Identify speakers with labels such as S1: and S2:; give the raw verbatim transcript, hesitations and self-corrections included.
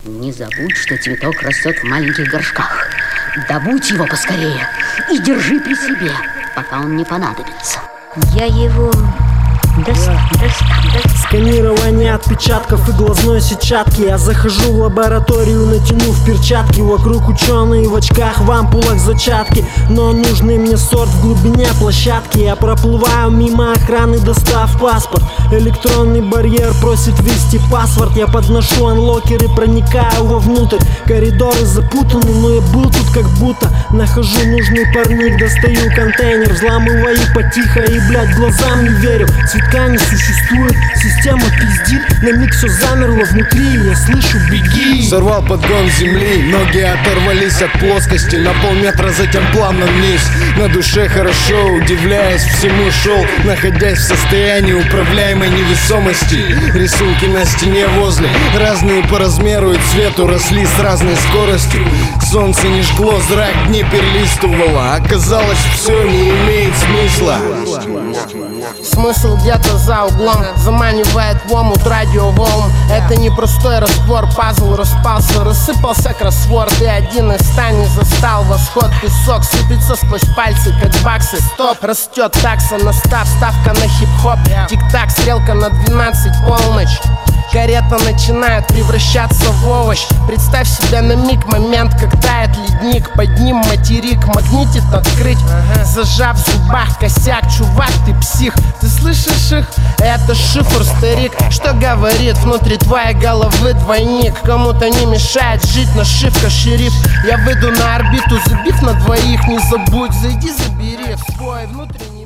S1: Не забудь, что цветок растет в маленьких горшках. Добудь его поскорее и держи при себе, пока он не понадобится.
S2: Я его достану, достану.
S3: Сканирование отпечатков и глазной сетчатки. Я захожу в лабораторию, натянув перчатки. Вокруг ученые в очках, в ампулах зачатки. Но нужный мне сорт в глубине площадки. Я проплываю мимо охраны, достав паспорт. Электронный барьер просит ввести паспорт. Я подношу анлокер и проникаю вовнутрь. Коридоры запутаны, но я был тут как будто. Нахожу нужный парник, достаю контейнер. Взламываю потихо и, блядь, глазам не верю. Цветка не существует, система пиздит. На миг все замерло внутри, я слышу: беги.
S4: Сорвал подгон земли, ноги оторвались от плоскости. На полметра, затем плавно вниз. На душе хорошо, удивляясь всему шел, находясь в состоянии управляемой невесомости. Рисунки на стене возле, разные по размеру и цвету, росли с разной скоростью. Солнце не жгло, зрак не перелистывало. Оказалось, все не имеет смысла.
S5: Смысл где-то за углом, заманивает в омут радиоволн. Это не простой раствор, пазл распался, рассыпался кроссворд. И один из ста не застал восход. Песок сыпется сквозь пальцы, как баксы. Стоп, растет такса на став, ставка на хип-хоп. Тик-так, стрелка на двенадцать, полночь. Карета начинает превращаться в овощ. Представь себе на миг момент, как тает ледник. Под ним материк, магнитит открыть. Зажав в зубах косяк, чувак, ты псих. Ты слышишь их? Это шифр, старик. Что говорит внутри твоей головы двойник? Кому-то не мешает жить, нашивка шериф. Я выйду на орбиту, забив на двоих. Не забудь, зайди, забери в свой внутренний